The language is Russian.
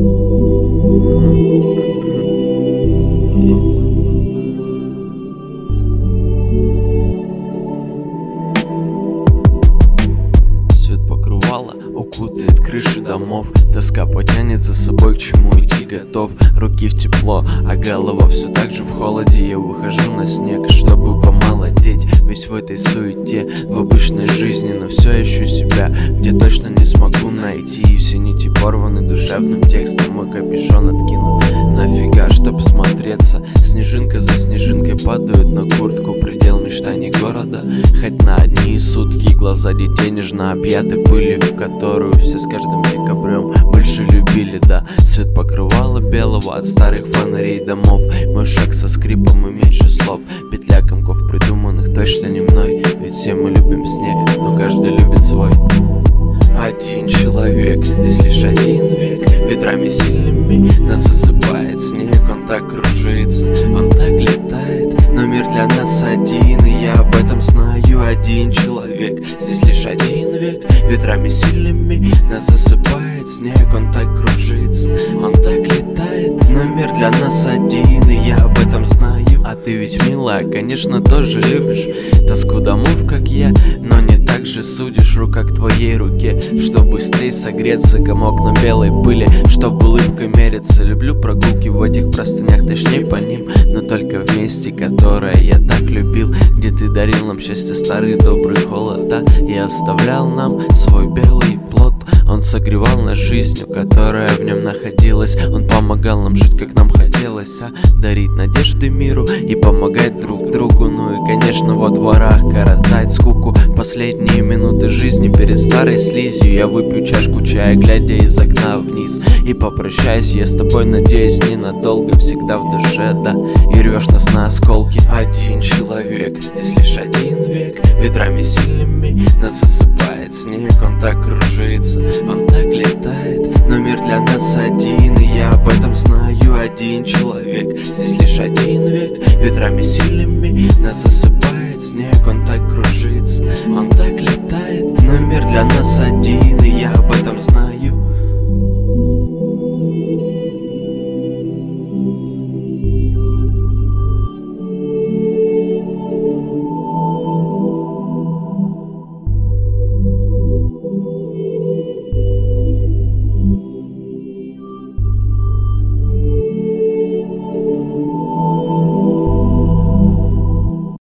Свет покрывала укутает крыши домов. Тоска потянет за собой, к чему идти готов. Руки в тепло, а голова все так же в холоде. Я выхожу на снег, чтобы помолодеть. Весь в этой суете, в обычной жизни, но все ищу себя, где точно не смогу найти. И все нити порваны душевным текстом. Мой капюшон откинут нафига, чтоб смотреться. Снежинка за снежинкой падают на куртку. Предел мечтаний города, хоть на одни сутки. Глаза детей нежно объяты пылью, которую все с каждым декабрем больше любили, да. Свет покрывала белого от старых фонарей домов. Мой шаг со скрипом и меньше слов. Петля комков придуманных точно не мной. Ведь все мы любим снег, но каждый любит свой. Один человек, здесь лишь один век. Ветрами сильными нас засыпает снег. Он так кружится, он так летает, но мир для нас один, и я об этом знаю. Один человек, здесь лишь один век. Ветрами сильными нас засыпает снег. Он так кружится, он так летает, но мир для нас один, и я об этом знаю. А ты ведь, милая, конечно, тоже любишь тоску домов, как я, но не так же судишь рука к твоей руке. Чтоб быстрее согреться, комок на белой пыли, чтоб улыбкой мериться. Люблю прогулки в этих простынях, точнее по ним, но только вместе, которое я так любил. Где ты дарил нам счастье, старый добрый холод, да? И оставлял нам свой белый плод. Он согревал нас жизнью, которая в нем находилась. Он помогал нам жить, как нам хотелось, а дарить надежды миру и помогать друг другу. Ну и, конечно, во дворах коротать скуку. Последние минуты жизни перед старой слизью. Я выпью чашку чая, глядя из окна вниз, и попрощаюсь я с тобой, надеюсь, ненадолго. Всегда в душе, да, и рвешь нас на осколки. Один человек, здесь лишь один век. Ветрами сильными нас засыпает снег. Он так кружится, он так летает, но мир для нас один, и я об этом знаю. Один человек, здесь лишь один век. Ветрами сильными нас засыпает снег. Он так кружится, он так летает, но мир для нас один, и я об этом знаю.